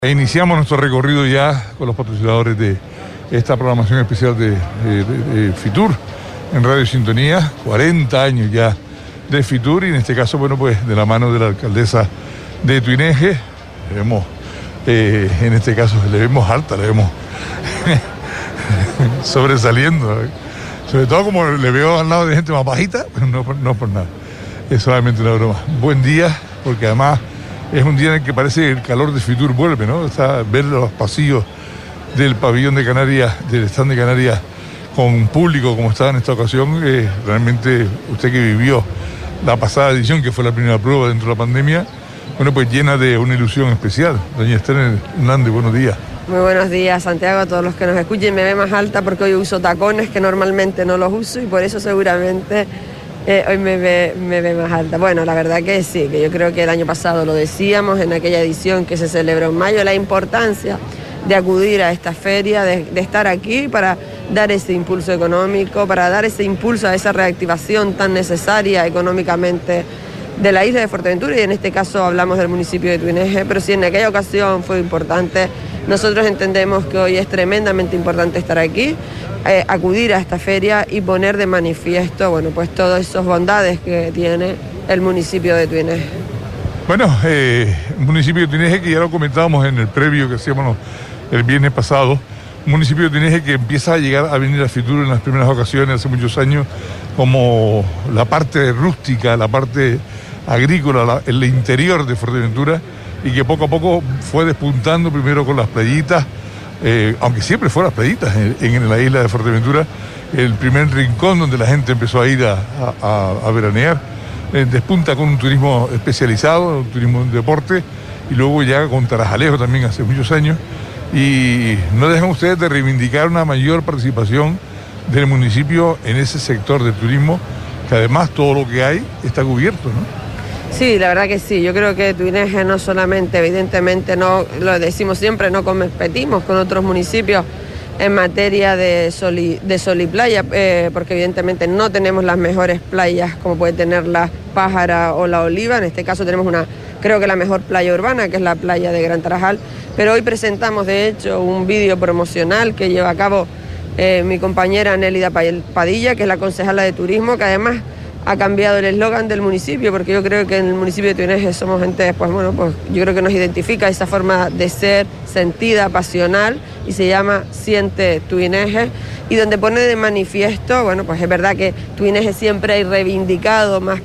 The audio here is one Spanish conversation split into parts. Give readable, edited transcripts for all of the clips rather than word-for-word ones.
Iniciamos nuestro recorrido ya con los patrocinadores de esta programación especial de Fitur en Radio Sintonía, 40 años ya de Fitur, y en este caso, bueno, pues de la mano de la alcaldesa de Tuineje, le vemos, en este caso le vemos alta, le vemos sobresaliendo, sobre todo como le veo al lado de gente más bajita, pero no por nada, es solamente una broma. Buen día, porque además es un día en el que parece el calor de Fitur vuelve, ¿no? Ver los pasillos del pabellón de Canarias, del stand de Canarias, con público como estaba en esta ocasión, realmente usted que vivió la pasada edición, que fue la primera prueba dentro de la pandemia, bueno, pues llena de una ilusión especial. Doña Esther Hernández, buenos días. Muy buenos días, Santiago, a todos los que nos escuchen. Me ve más alta porque hoy uso tacones que normalmente no los uso y por eso seguramente hoy me ve más alta. Bueno, la verdad que sí, que yo creo que el año pasado lo decíamos en aquella edición que se celebró en mayo, la importancia de acudir a esta feria, de estar aquí para dar ese impulso económico, para dar ese impulso a esa reactivación tan necesaria económicamente de la isla de Fuerteventura, y en este caso hablamos del municipio de Tuineje, pero si en aquella ocasión fue importante, nosotros entendemos que hoy es tremendamente importante estar aquí, acudir a esta feria y poner de manifiesto, bueno, pues todas esas bondades que tiene el municipio de Tuineje. Bueno, un municipio de Tuineje que ya lo comentábamos en el previo que hacíamos el viernes pasado, un municipio de Tuineje que empieza a llegar a venir a Fitur en las primeras ocasiones hace muchos años como la parte rústica, la parte agrícola, el interior de Fuerteventura, y que poco a poco fue despuntando primero con las playitas, aunque siempre fueron las playitas en la isla de Fuerteventura, el primer rincón donde la gente empezó a ir a veranear, despunta con un turismo especializado, un turismo de deporte, y luego ya con Tarajalejo también hace muchos años, y no dejan ustedes de reivindicar una mayor participación del municipio en ese sector del turismo, que además todo lo que hay está cubierto, ¿no? Sí, la verdad que sí. Yo creo que Tuineje no solamente, evidentemente, no lo decimos siempre, no competimos con otros municipios en materia de sol y playa, porque evidentemente no tenemos las mejores playas como puede tener la Pájara o la Oliva. En este caso tenemos creo que la mejor playa urbana, que es la playa de Gran Tarajal. Pero hoy presentamos, de hecho, un vídeo promocional que lleva a cabo mi compañera Nélida Padilla, que es la concejala de turismo, que además ha cambiado el eslogan del municipio, porque yo creo que en el municipio de Tuineje somos gente, pues bueno, pues yo creo que nos identifica esa forma de ser sentida, pasional, y se llama Siente Tuineje, y donde pone de manifiesto, bueno, pues es verdad que Tuineje siempre ha reivindicado más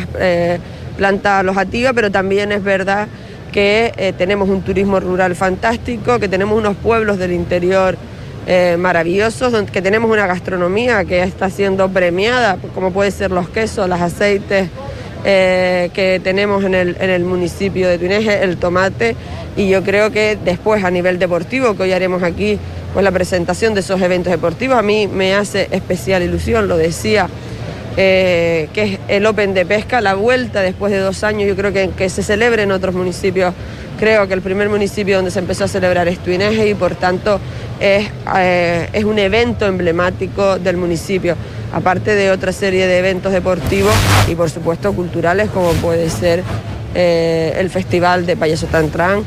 planta alojativa, pero también es verdad que tenemos un turismo rural fantástico, que tenemos unos pueblos del interior maravillosos, que tenemos una gastronomía que está siendo premiada, como puede ser los quesos, los aceites que tenemos en el municipio de Tuineje, el tomate, y yo creo que después a nivel deportivo, que hoy haremos aquí pues la presentación de esos eventos deportivos, a mí me hace especial ilusión, lo decía, que es el Open de Pesca, la vuelta después de 2 años, yo creo que se celebre en otros municipios. Creo que el primer municipio donde se empezó a celebrar es Tuineje, y por tanto es un evento emblemático del municipio, aparte de otra serie de eventos deportivos y por supuesto culturales, como puede ser el Festival de Payaso Tantrán,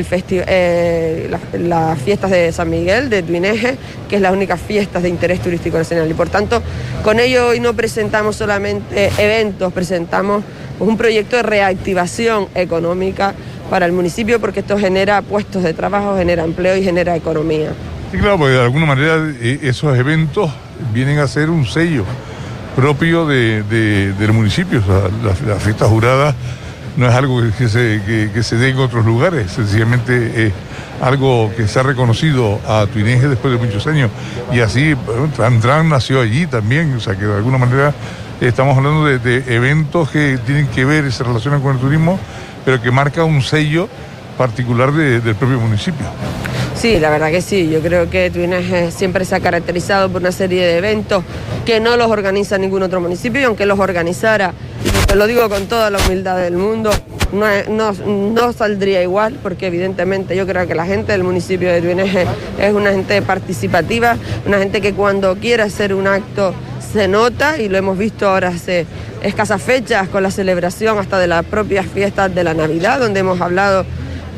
las fiestas de San Miguel de Tuineje, que es las únicas fiestas de interés turístico nacional. Y por tanto, con ello hoy no presentamos solamente eventos, presentamos un proyecto de reactivación económica para el municipio, porque esto genera puestos de trabajo, genera empleo y genera economía. Sí, claro, porque de alguna manera esos eventos vienen a ser un sello propio del municipio. O sea, la fiesta jurada no es algo que se dé en otros lugares, sencillamente es algo que se ha reconocido a Tuineje después de muchos años. Y así, Tran nació allí también, o sea que de alguna manera estamos hablando de eventos que tienen que ver y se relacionan con el turismo, pero que marca un sello particular del propio municipio. Sí, la verdad que sí. Yo creo que Tuineje siempre se ha caracterizado por una serie de eventos que no los organiza ningún otro municipio, y aunque los organizara, y te lo digo con toda la humildad del mundo, no saldría igual, porque evidentemente yo creo que la gente del municipio de Tuineje es una gente participativa, una gente que cuando quiere hacer un acto se nota, y lo hemos visto ahora hace escasas fechas con la celebración hasta de las propias fiestas de la Navidad, donde hemos hablado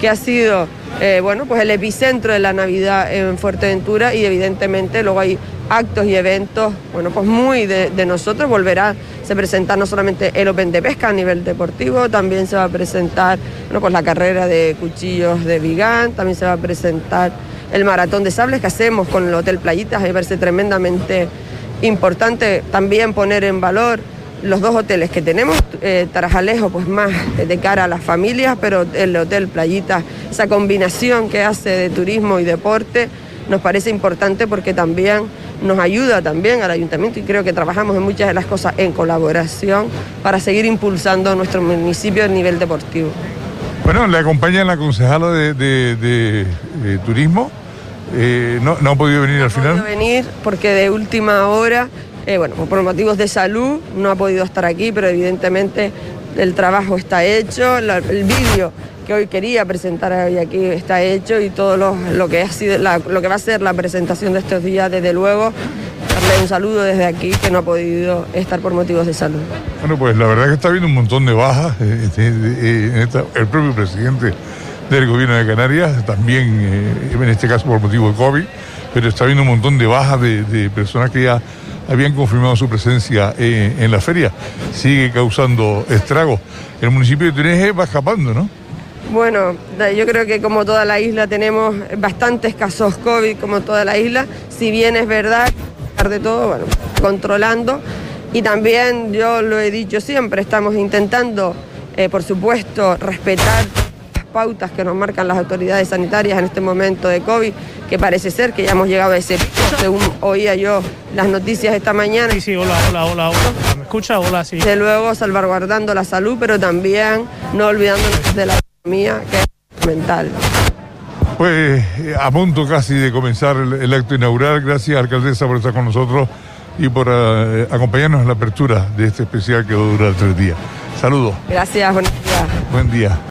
que ha sido pues el epicentro de la Navidad en Fuerteventura, y evidentemente luego hay actos y eventos pues muy de nosotros. Se presentar no solamente el Open de Pesca a nivel deportivo, también se va a presentar pues la carrera de cuchillos de Vigán, también se va a presentar el maratón de sables que hacemos con el Hotel Playitas. Me parece tremendamente importante también poner en valor los dos hoteles que tenemos, Tarajalejo pues más de cara a las familias, pero el Hotel Playitas, esa combinación que hace de turismo y deporte, nos parece importante porque también nos ayuda también al ayuntamiento, y creo que trabajamos en muchas de las cosas en colaboración para seguir impulsando nuestro municipio a nivel deportivo. Bueno, le acompaña la concejala de turismo, no ha podido venir al final. No ha podido venir porque de última hora, por motivos de salud, no ha podido estar aquí, pero evidentemente el trabajo está hecho, el vídeo que hoy quería presentar hoy aquí está hecho, y todo lo que va a ser la presentación de estos días, desde luego, darle un saludo desde aquí, que no ha podido estar por motivos de salud. Bueno, pues la verdad es que está habiendo un montón de bajas, el propio presidente del gobierno de Canarias, también en este caso por motivo de COVID, pero está habiendo un montón de bajas de personas que ya habían confirmado su presencia en la feria. Sigue causando estragos. El municipio de Tuneje va escapando, ¿no? Bueno, yo creo que como toda la isla tenemos bastantes casos COVID, como toda la isla, si bien es verdad, a pesar de todo, controlando, y también yo lo he dicho siempre, estamos intentando, por supuesto, respetar las pautas que nos marcan las autoridades sanitarias en este momento de COVID, que parece ser que ya hemos llegado a ese pico, según oía yo las noticias esta mañana. Sí, hola. ¿Me escucha? Hola, sí. De luego salvaguardando la salud, pero también no olvidándonos de la economía, que es fundamental. Pues a punto casi de comenzar el acto inaugural. Gracias, alcaldesa, por estar con nosotros y por acompañarnos en la apertura de este especial que va a durar 3 días. Saludos. Gracias, buenos días. Buen día.